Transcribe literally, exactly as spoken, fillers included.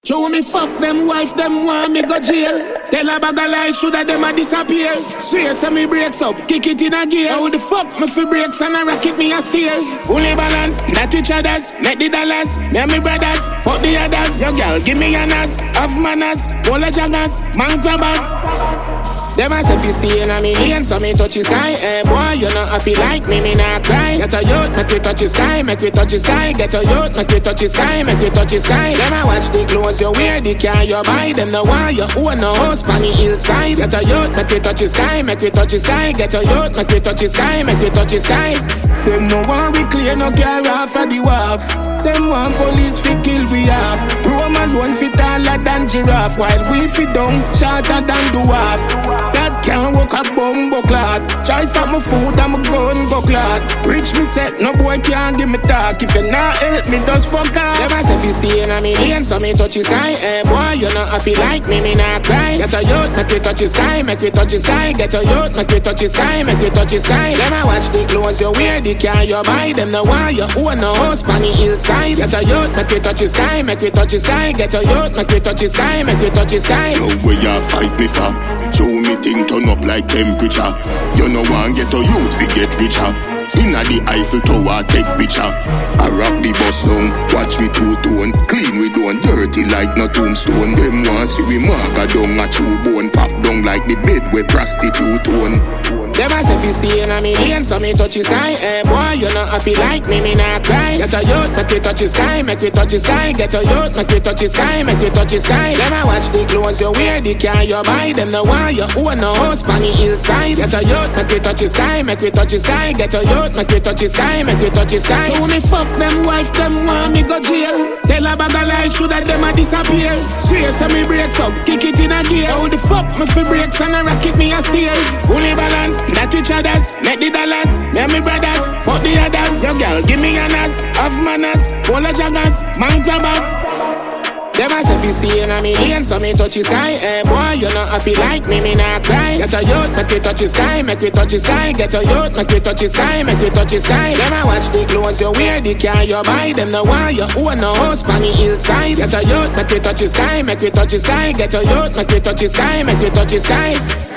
Show me fuck them wife, them want me go jail. Tell a bag of lies, shoulda them a disappear. Swear so me breaks up, kick it in a gear. How the fuck me fi breaks and a rocket me a steal? Fully balance, not each others, make the dollars. Me and me brothers, fuck the others. Yo girl, give me an ass, have manners, all the jaggers, man grabbers. Them a say fi stay in a million, so me touch the sky. Eh boy, you know I feel like me, me not cry. Get a youth, make we touch the sky, make we touch the sky. Get a youth, make we touch the sky, make we touch the sky. Them a watch the clothes you wear, the car you buy. Them no want you own no house on the hillside. Get a youth, make we touch the sky, make we touch the sky. Get a youth, make we touch the sky, make we touch the sky. Them no want we clear no car off of the wharf. Them want police fi kill we off. Rome alone fit taller than giraffe, while we fit down shorter than dwarf. That can't walk a bumbo clot. Try stop my food and my gun go clot. Rich me set, no boy can't give me talk. If you not help me, just fuck off. Them a say fi stay in a million, so me touch the sky. Eh boy, you know I feel like me, me not cry. Get a youth, make we touch the sky, make we touch the sky. Get a youth, make we touch the sky, make we touch the sky. Them a watch the clothes you wear, the car you buy. Them no want you own no house on the hillside. Get a youth, make we touch the sky, make we touch the sky. Get a youth, make we touch the sky, make we touch the sky. No way you fight me for. Show me thing turn up like temperature. You no want get a youth fi get richer. Inna the Eiffel Tower take picture. I rock the bus down, watch we two-tone. Clean we don't dirty like no tombstone. Them want see we mark a down a chew bone. Pop down like the bed where prostitute own. Them a say fi stay in a million, so me touch the sky. Eh boy, you know I feel like me, me not cry. Get a youth, make we touch the sky, make we touch the sky. Get a youth, make we touch the sky, make we touch the sky. Them a watch the clothes you wear, the car you buy. Them no want you own no house on the hillside. Get a youth, make we touch the sky, make we touch the sky. Get a youth, make we touch the sky, make we touch the sky. Show me fuck them wife, them want me go jail. Tell a bag of lies, shoulda them a disappear. Swear so me breaks up, kick it in a gear. How the fuck me fi breaks and a rocket me a steal? Fully balance, not each others, make the dollars. Me and me brothers, fuck the others. Yo girl, give me an ass, have manners, all the jaggers, man grabbers. Them a say fi stay in a million, so me touch the sky. Eh boy, you know I feel like me, me not cry. Get a youth, make we touch the sky, make we touch the sky. Get a youth, make we touch the sky, make we touch the sky. Them a watch the clothes you wear, the car you buy. Them no want you own no house on the hillside. Get a youth, make we touch the sky, make we touch the sky. Get a youth, make we touch the sky, make we touch the sky.